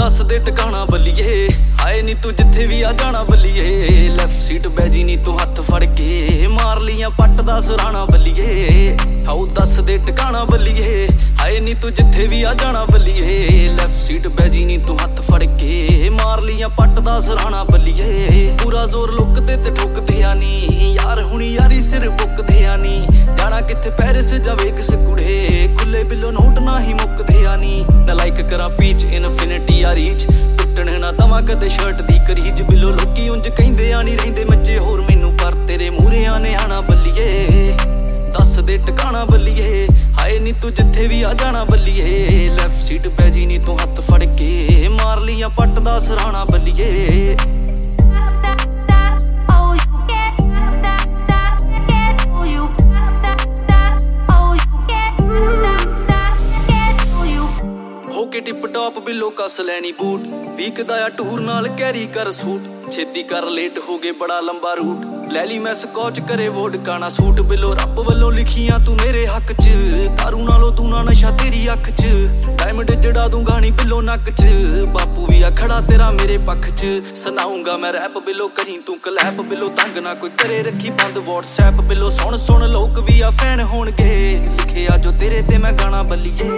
दस दे टिकाणा बल्लीए हाए नी तू जिथे भी आ जाना बल्लीए लैफ्ट सीट बैजी नी तू हथ फड़ के मार लिया पट दा सराणा बल्लीए आओ दस दे टिकाणा बल्लीए हाए नी तू जिथे भी आ जाना बल्लीए लैफ्ट सीट बैजी नी तू हथ फड़ के मार लिया पट दा सराणा बल्लीए पूरा जोर लुकदे ते ठुकदे आ नी यार हुणी यारी सिर बुकदे आ नी जाना किथे पैरिस जावे किस कुड़े खुले बिलो नोट ना ही मुकदे आ नी ना लाइक करा पीच इनफिनिटी आ रीच टुटण ना दवा कदे शर्ट दी करीज बिलो लोकी उंज कहिंदे आ नी रहिंदे मच्चे होर मैनू पर तेरे मूहरे आने आना बल्लीए दस दे टिकाणा बल्लीए हाए नी तू जिथे भी आ जाना बल्लीए लैफ्ट सीट बैजी नी तू हथ फड़ के मार लिया पट दा सराणा बल्लीए होके टिप टॉप बिलो कस लैनी बूट वीक दा टूर नाल कैरी कर सूट छेती कर लेट हो गए बड़ा लंबा रूट लै ली मैं स्कॉच करे वोड काना सूट बिलो रब वल्लों लिखियां तू मेरे हक च दारू नालों तू ना नशा तेरी अख च डायमंड जड़ा दूं गानी बिलो नक च बापू भी आ खड़ा तेरा मेरे पक्ष च सुनाऊंगा मैं रैप बिलो कहीं तू कलैप बिलो तंग ना कोई करे रखी बंद व्हाट्सएप बिलो सुन सुन लोग भी आ फैन होणगे लिखे आ जो तेरे ते मैं गाना बल्लीए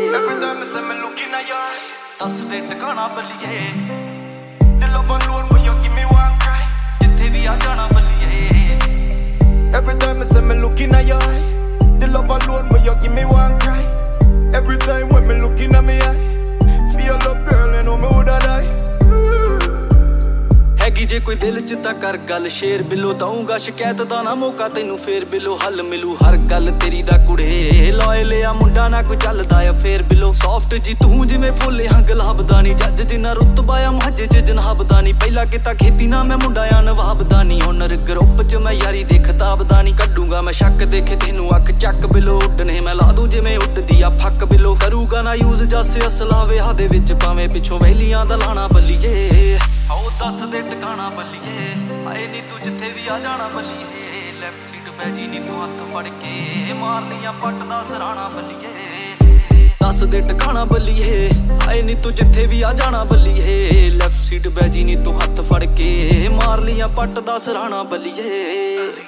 दस दे टिकाणा बल्लीए दिलों balloon when you give me one cry जिथे भी आ जाना बल्लीए Every time I say me looking at your eye the love alone when you give me one cry Every time when me looking at me eye feel your love girl you know me woulda die हैगी जे कोई दिल च तां कर गल शेर below दऊंगा शिकायत दा ना मौका तैनू फेर बिलो हल मिलू हर गल तेरी दा कुड़े लॉयल आ मुंडा ना कोई चलदा आ फेर बिलो सॉफ्ट जी तू जिवें फुੱਲੇ हां गुलाब दा नी जज जिन्ना रुतबा आ माझे च जनाब दा नी पहला किता खेती ना मैं मुंडा आ नवाब दा नी हुनर ग्रुप च मैं यारी दे खिताब दा नी कड्डूंगा मैं शक देखे तैनू अख चक बिलो उड्डने मैं ला दूं जिवें उड्डदी आ फक बिलो करूगा ना यूज जस असला विआह दे विच भावें पिछों वैलियां दा लाना बल्लीए आओ दस दे टिकाणा बल्लीए हाए नी तू जिथे भी आ जाना बल्लीए लैफ्ट सीट बैजी नी तू हथ फड़ के मार लिया पट दा सराणा बल्लीए दस दे टिकाणा बल्लीए हाए नी तू जिथे भी आ जाना बल्लीए लैफ्ट सीट बैजी नी तू हथ फड़ के मार लिया पट दा सराणा बल्लीए।